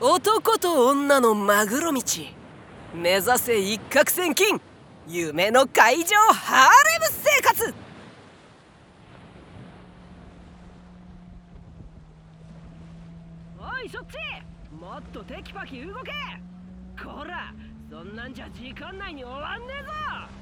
男と女のマグロ道、目指せ一攫千金、夢の海上ハーレム生活。 おいそっち、もっとテキパキ動け。こら、そんなんじゃ時間内に終わんねえぞ。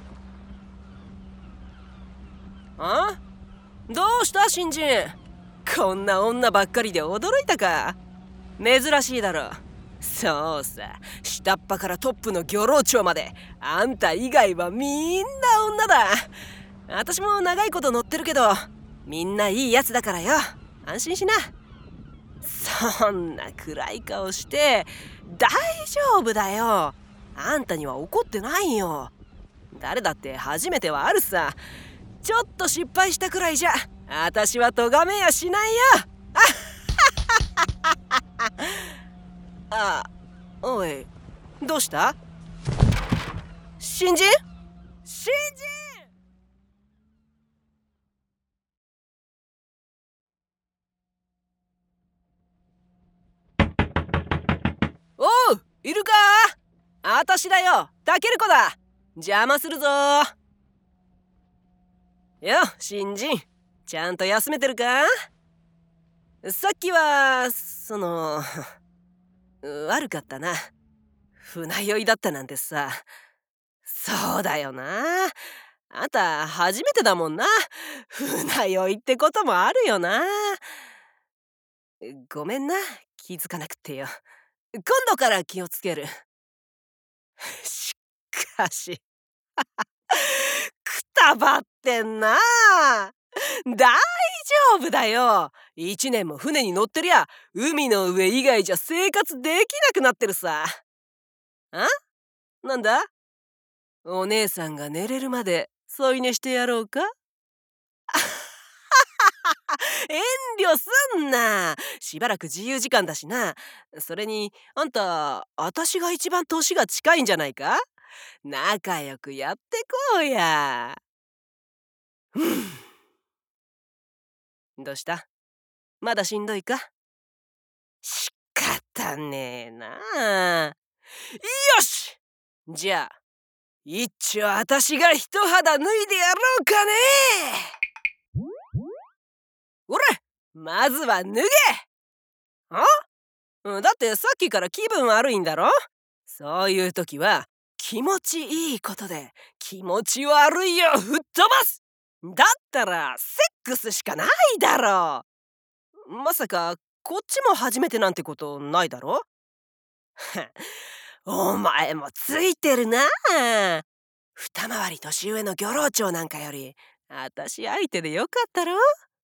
あ？どうした新人、こんな女ばっかりで驚いたか。珍しいだろ。そうさ、下っ端からトップの漁労長まであんた以外はみんな女だ。私も長いこと乗ってるけど、みんないいやつだからよ、安心しな。そんな暗い顔して大丈夫だよ。あんたには怒ってないよ。誰だって初めてはあるさ。ちょっと失敗したくらいじゃ私は咎めやしないよ。あ、おい、どうした？新人？新人！おう、いるか？あたしだよ、タケルコだ。邪魔するぞ。よ、新人、ちゃんと休めてるか？さっきは悪かったな。船酔いだったなんてさ。そうだよな、あんた初めてだもんな。船酔いってこともあるよな。ごめんな、気づかなくてよ。今度から気をつける。しかしくたばってんな。大丈夫だよ。1年も船に乗ってりゃ海の上以外じゃ生活できなくなってるさ。あ？なんだ？お姉さんが寝れるまで添い寝してやろうか？遠慮すんな。しばらく自由時間だしな。それにあんた、私が一番年が近いんじゃないか？仲良くやってこうや。どうした？まだしんどいか？仕方ねえな。よし、じゃあ一丁私が一肌脱いでやろうかね。おら、まずは脱げ。だってさっきから気分悪いんだろ。そういう時は気持ちいいことで気持ち悪いを吹っ飛ばす。だったらセックスしかないだろう。まさかこっちも初めてなんてことないだろ。お前もついてるな。二回り年上の漁労長なんかより私相手でよかったろ。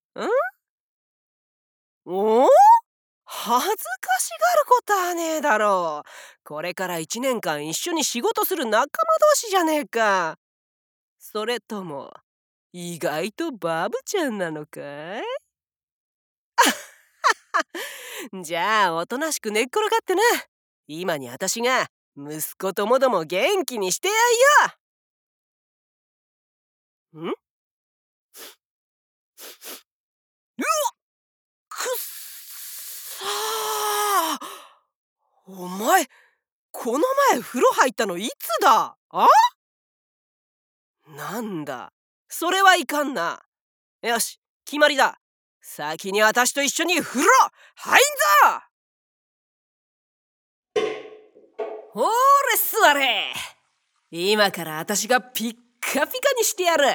お？恥ずかしがることはねえだろう。これから1年間一緒に仕事する仲間同士じゃねえか。それとも意外とバブちゃんなのかい？じゃあおとなしく寝っ転がってな。今に私が息子ともども元気にしてやんよ。ん？うわっ、くっさー。お前この前風呂入ったのいつだ？なんだ、それはいかんな。よし、決まりだ。先に私と一緒に風呂入んぞ。ほーれ座れ。今から私がピッカピカにしてやる。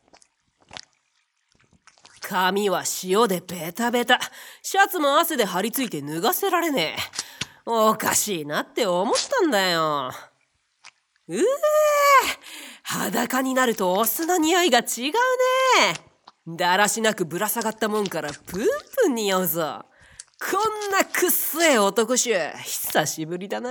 髪は塩でベタベタ、シャツも汗で張り付いて脱がせられねえ。おかしいなって思ったんだよ。裸になるとお酢の匂いが違うね。だらしなくぶら下がったもんからプンプン匂うぞ。こんなくっせえ男衆久しぶりだな。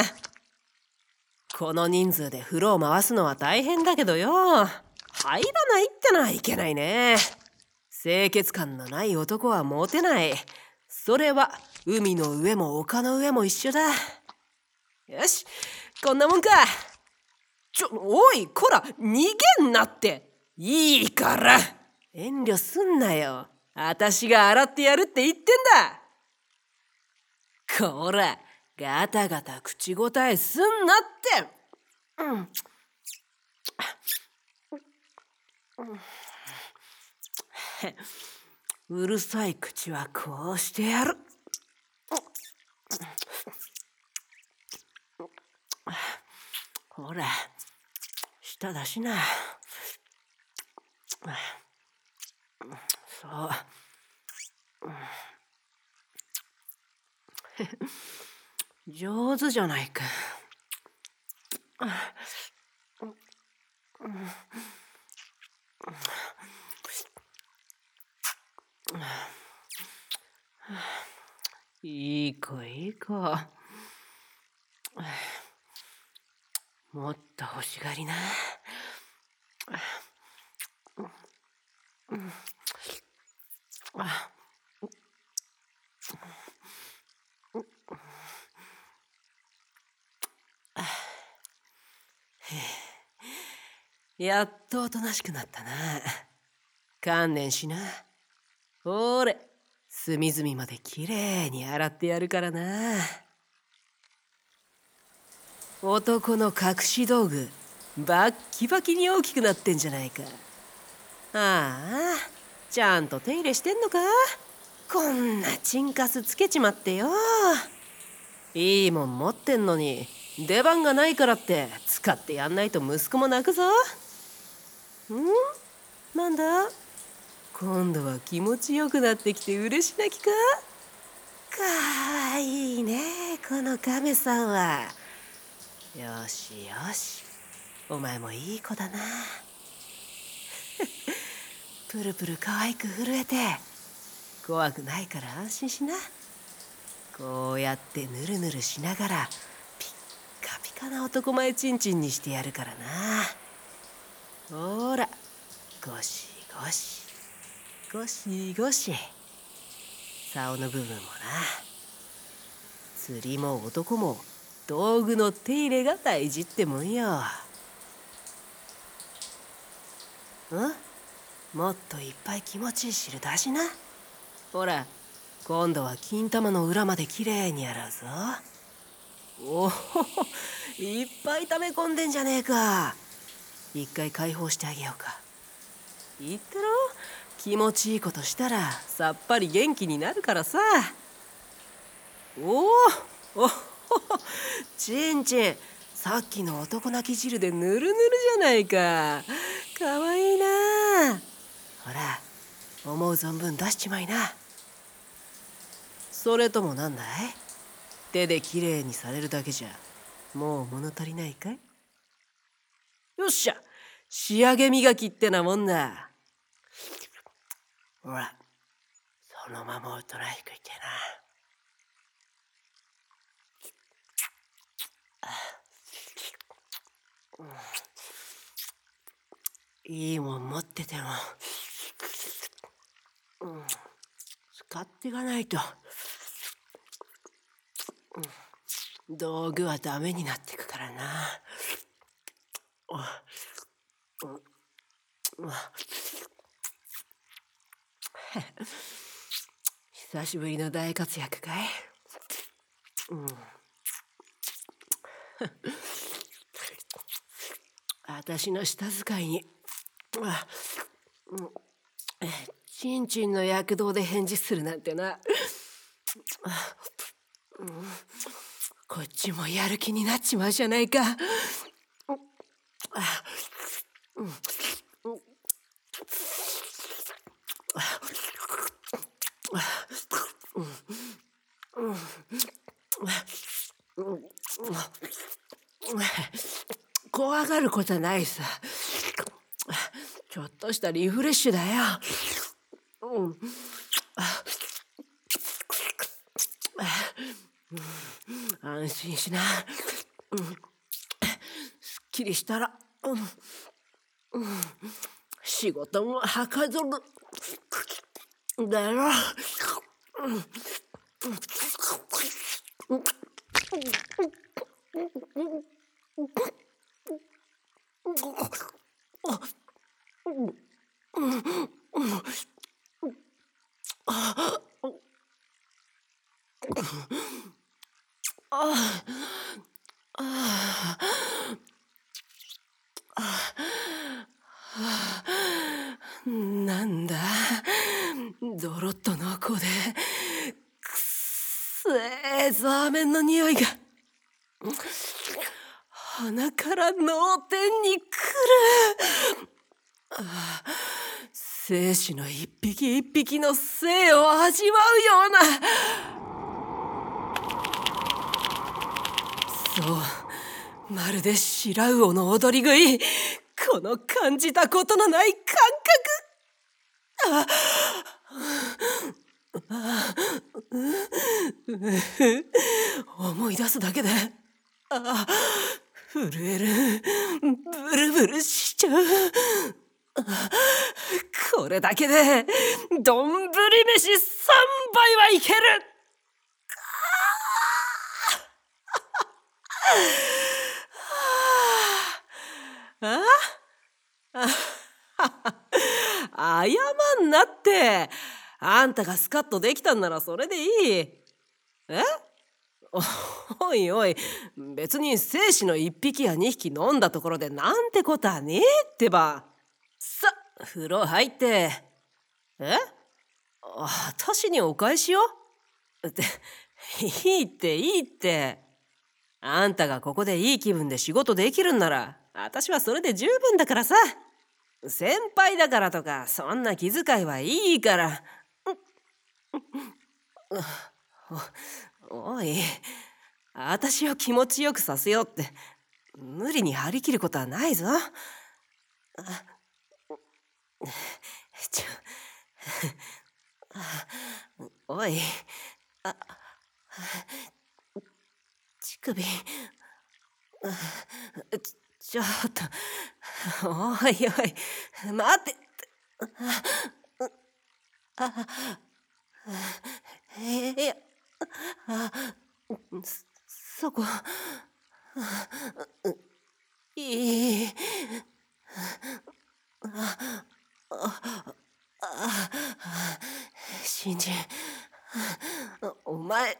この人数で風呂を回すのは大変だけどよ、入らないってのはいけないね。清潔感のない男はモテない。それは海の上も丘の上も一緒だ。よし、こんなもんか。おい、こら、逃げんなって。いいから遠慮すんなよ。私が洗ってやるって言ってんだ。こら、 ガタガタ口答えすんなって。うるさい口はこうしてやる。ほら、舌だしな。そう。上手じゃないか。いい子いい子。もっと欲しがりな。やっとおとなしくなったな。観念しな。ほれ、隅々まできれいに洗ってやるからな。男の隠し道具、バッキバキに大きくなってんじゃないか。ああ、ちゃんと手入れしてんのか。こんなチンカスつけちまってよ。いいもん持ってんのに出番がないからって使ってやんないと息子も泣くぞ。なんだ、今度は気持ちよくなってきて嬉し泣きか。かわいいねこの亀さんは。よしよし、お前もいい子だな。プルプル可愛く震えて怖くないから安心しな。こうやってぬるぬるしながらピッカピカな男前チンチンにしてやるからな。ほら、ゴシゴシゴシゴシ。竿の部分もな。釣りも男も道具の手入れが大事ってもんよ。もっといっぱい気持ちいい汁出しな。ほら、今度は金玉の裏まできれいに洗うぞ。おお、いっぱい溜め込んでんじゃねえか。一回解放してあげようか。言ったろ、気持ちいいことしたらさっぱり元気になるからさ。おお、チンチン、さっきの男泣き汁でぬるぬるじゃないか。かわいいな。ほら、思う存分出しちまいな。それともなんだい、手できれいにされるだけじゃもう物足りないかい。よっしゃ、仕上げ磨きってなもんだ。ほら、そのままおとなしくいてな。いいもん持ってても、使っていかないと、道具はダメになってくからな。久しぶりの大活躍かい。私の舌使いにチンチンの躍動で返事するなんてな。こっちもやる気になっちまうじゃないか。怖がることはないさ。ちょっとしたリフレッシュだよ。安心しな。すっきりしたら、仕事もはかどるだろ。 ろっと濃厚でくっせえザーメンの匂いが鼻から脳天にくる。生死の一匹一匹の生を味わうような、そうまるで白魚の踊り食い、この感じたことのない感覚。思い出すだけで震える、ブルブルしちゃう。これだけで丼飯3杯はいける。謝んなって。あんたがスカッとできたんならそれでいい。え？おいおい、別に生死の1匹や2匹飲んだところでなんてことはねえってば。さ、風呂入って。私にお返しよって。いいっていいって。あんたがここでいい気分で仕事できるんなら私はそれで十分だからさ。先輩だからとかそんな気遣いはいいから。おい、私を気持ちよくさせようって無理に張り切ることはないぞ。おい、乳首、ちょっと、おいおい、待って。いや、そこ、いい。新人、お前、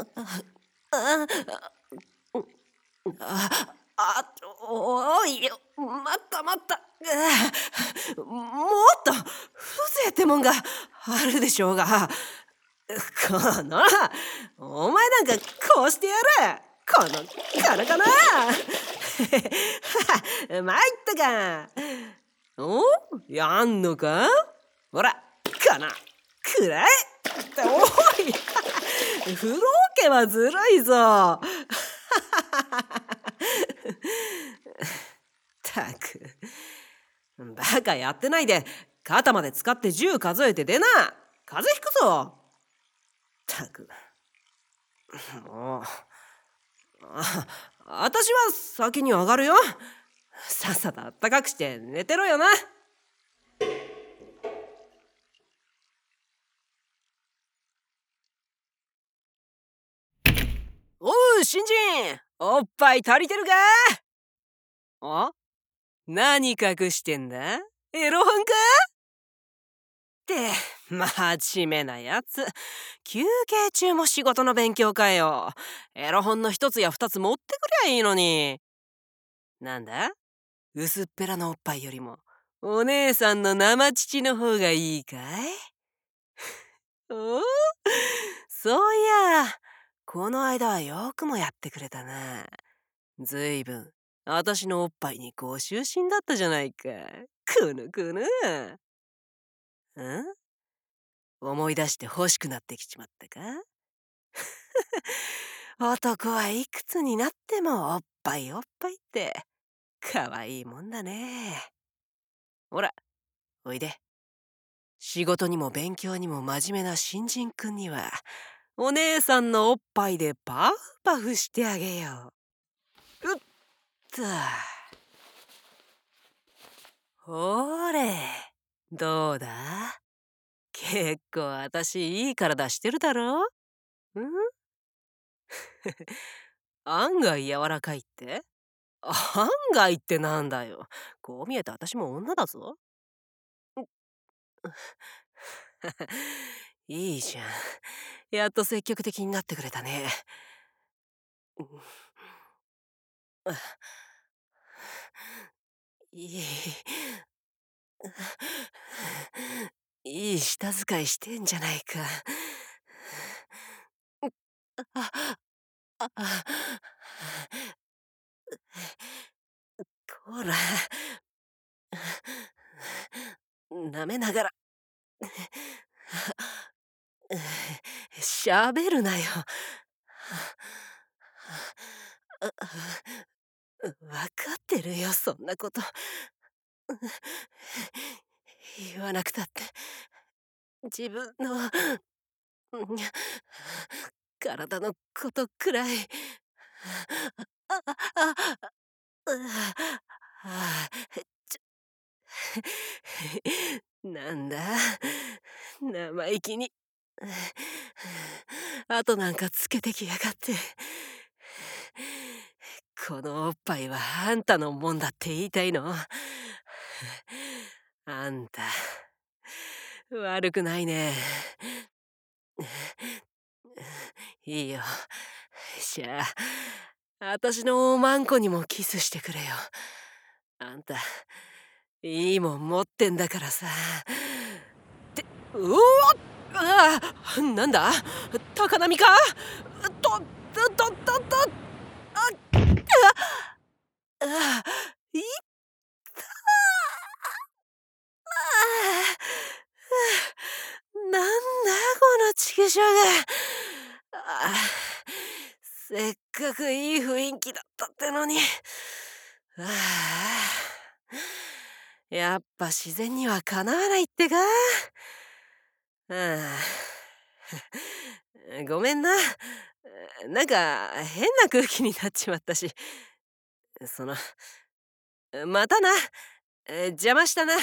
おいよ、待った待った。もっと風情ってもんがあるでしょうが。この、お前なんかこうしてやる。このカナカナ。参ったか。お、やんのか。ほら、カナくらえ。おい、風呂桶はずるいぞ。たく、バカやってないで肩まで使って10数えて出な。風邪ひくぞ。たく、もう、私は先に上がるよ。さっさとあったかくして寝てろよな。おう新人、おっぱい足りてるか。あ、何隠してんだ。エロ本かって真面目なやつ。休憩中も仕事の勉強かよ。エロ本の一つや二つ持ってくりゃいいのに。なんだ、薄っぺらのおっぱいよりもお姉さんの生乳の方がいいかい。お、そういやこの間はよくもやってくれたな。ずいぶん私のおっぱいにご執心だったじゃないか。くぬくぬ。思い出して欲しくなってきちまったか。男はいくつになってもおっぱいおっぱいってかわいいもんだね。ほらおいで。仕事にも勉強にも真面目な新人くんにはお姉さんのおっぱいでパフパフしてあげよう。うっと、ほれどうだ。結構私いい体してるだろ。案外柔らかいって。案外ってなんだよ。こう見えて私も女だぞ。いいじゃん。やっと積極的になってくれたね。いい。 いい舌遣いしてんじゃないか。あ、あ、あ、こら、舐めながら、喋るなよ。わかってるよ、そんなこと。言わなくたって、自分の体のことくらい。あ、あ、あ、ちなんだ、生意気に。あとなんかつけてきやがって。このおっぱいはあんたのもんだって言いたいの？あんた、悪くないね。いいよ。しゃあ、私のおまんこにもキスしてくれよ。あんた、いいもん持ってんだからさ。って、うわっ、ああ、なんだ、高波か？と、あ、いなんだこのチクショウが。せっかくいい雰囲気だったってのに。やっぱ自然にはかなわないってか。ごめんな。なんか変な空気になっちまったし。その、またな。邪魔したな。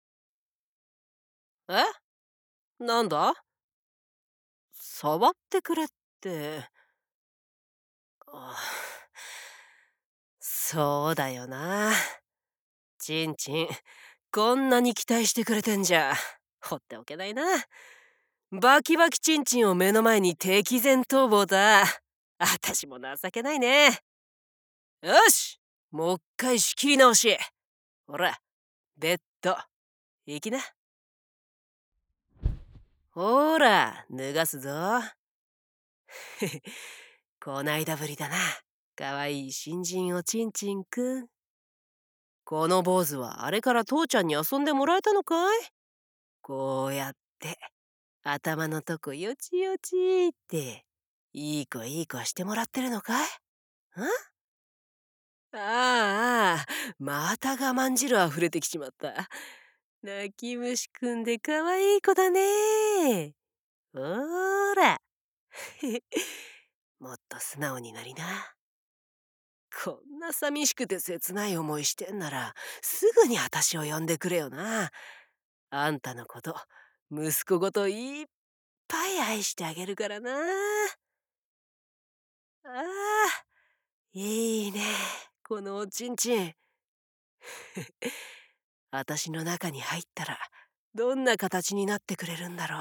え、なんだ、触ってくれって。あ、そうだよな。チンチン、こんなに期待してくれてんじゃ放っておけないな。バキバキチンチンを目の前に敵前逃亡だ。あたしも情けないね。よし、もう一回仕切り直し。ほら、ベッド行きな。ほら、脱がすぞ。こないだぶりだな。かわいい新人おちんちんくん。この坊主はあれから父ちゃんに遊んでもらえたのかい？こうやって頭のとこよちよちっていい子いい子してもらってるのかい？ああ、また我慢汁あふれてきちまった。泣き虫くんでかわいい子だね。ほーら。もっと素直になりな。こんな寂しくて切ない思いしてんならすぐにあたしを呼んでくれよな。あんたのこと息子ごといっぱい愛してあげるからな。ああ、いいね、このおちんちん。あたしの中に入ったらどんな形になってくれるんだろう。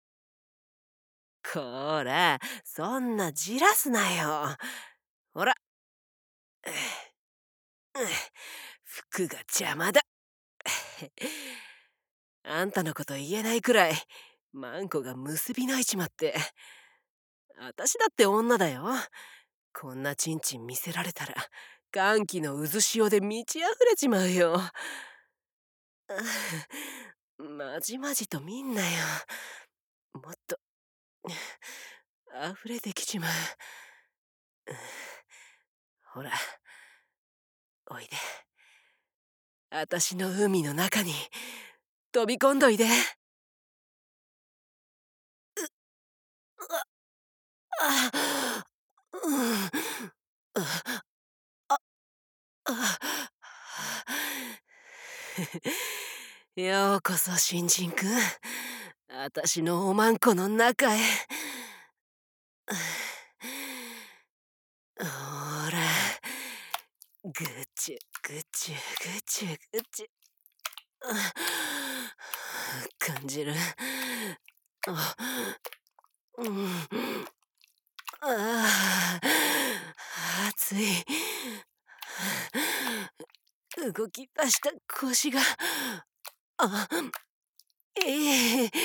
こら、そんなじらすなよ。ほら、服が邪魔だ。あんたのこと言えないくらいマンコが結び泣いちまって。あたしだって女だよ。こんなチンチン見せられたら歓喜の渦潮で満ち溢れちまうよ。まじまじと見んなよ。もっと溢れてきちまう。ほら、おいで。あたしの海の中に飛び込んどいで。あ、うん、ようこそ新人くん。あたしのおまんこの中へ。ほら、ぐちゅぐちゅぐちゅぐちゅ。感じる。あ、うん、ああ、熱い。動き出した腰が。あ、 ええ、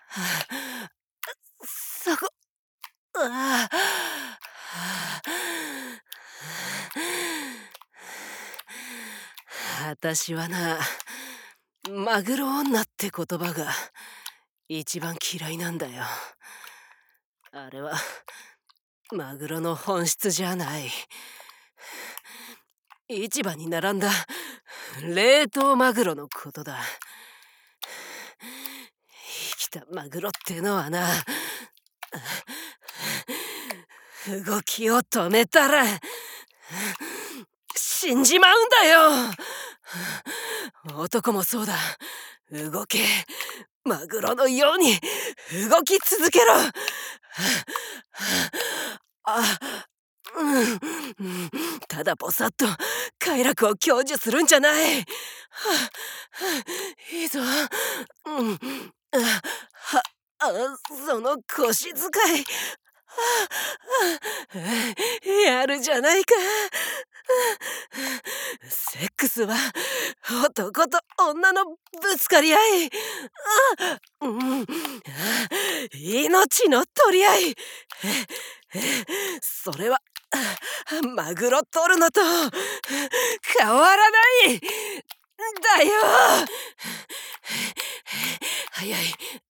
そこ、ああ、私はな、マグロ女って言葉が一番嫌いなんだよ。あれはマグロの本質じゃない。市場に並んだ冷凍マグロのことだ。生きたマグロってのはな、動きを止めたら死んじまうんだよ。男もそうだ。動け。マグロのように動き続けろ。あ、ただぼさっと快楽を享受するんじゃない。いいぞ。は、その腰使い。やるじゃないか。セックスは男と女のぶつかり合い。命の取り合い。それはマグロ取るのと変わらないだよ。早い、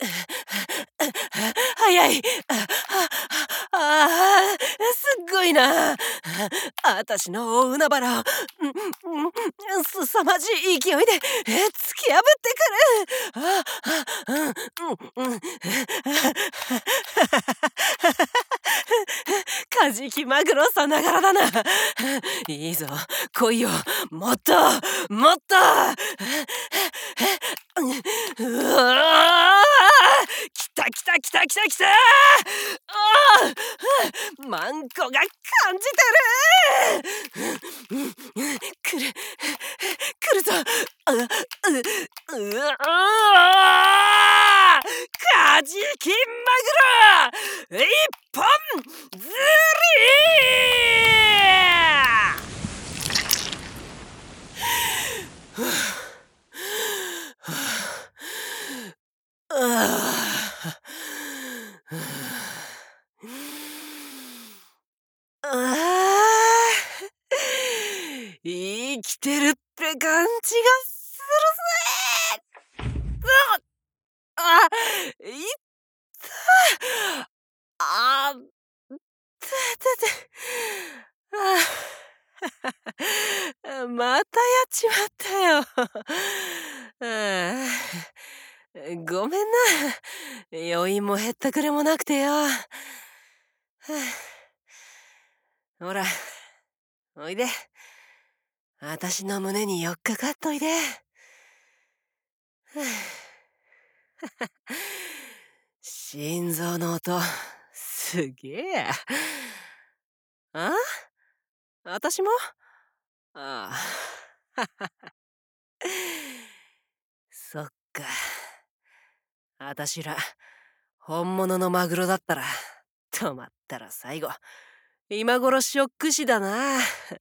早い。すっごいな。あたしの大海原をすさまじい勢いで突き破ってくる。カジキマグロさながらだな。いいぞ、来いよ。もっともっと。うわー、来た来た来た来た来た。マンコが感じてる。来る来るぞ。カジキマグロ一本釣り。生きてるって感じがするぜ。あ、いったあ、てまたやっちまったよ。ごめんな。余韻もへったくれもなくてよ。ほら、おいで。あたしの胸に寄っかかっといで。心臓の音、すげえや。あ？あたしも？ああ。そっか。あたしら、本物のマグロだったら、止まったら最後、今頃ショック死だな。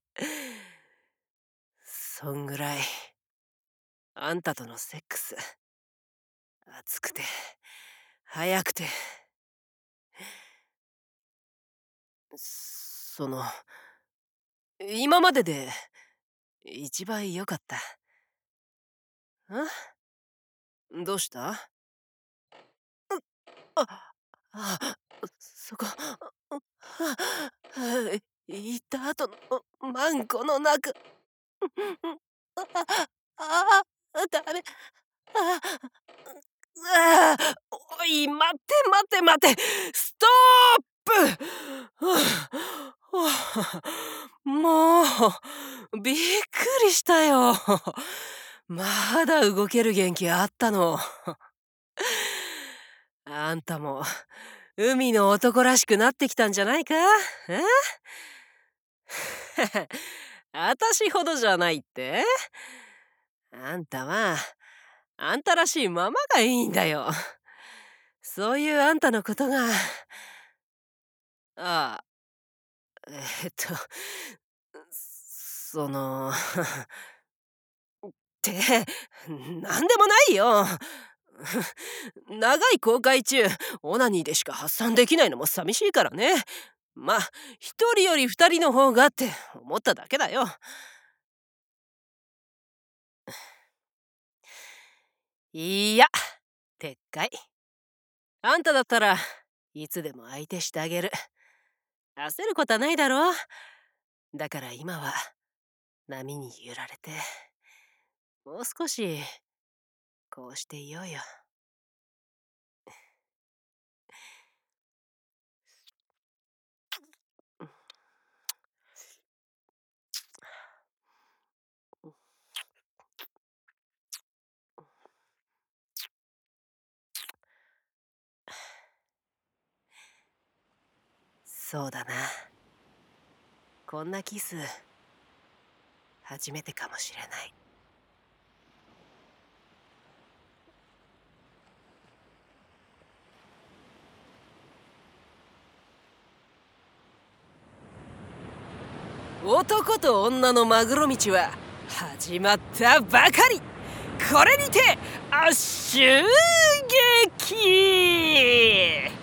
そんぐらい、あんたとのセックス、熱くて、早くて、今までで一番良かった。どうした？あ、そこ、行った後のマンコの中。ダメ。おい、待て待て待て。ストップ。もうびっくりしたよ。まだ動ける元気あったの。あんたも海の男らしくなってきたんじゃないか？あたしほどじゃないって？あんたはあんたらしいままがいいんだよ。そういうあんたのことが。ああ、えっと、そのってなんでもないよ。 長い航海中オナニーでしか発散できないのも寂しいからね。まあ一人より二人の方がって思っただけだよ。いや、撤回。あんただったらいつでも相手してあげる。焦ることはないだろう。だから今は波に揺られて、もう少しこうしていようよ。そうだな。こんなキス初めてかもしれない。男と女のマグロ道は始まったばかり。これにて圧終劇。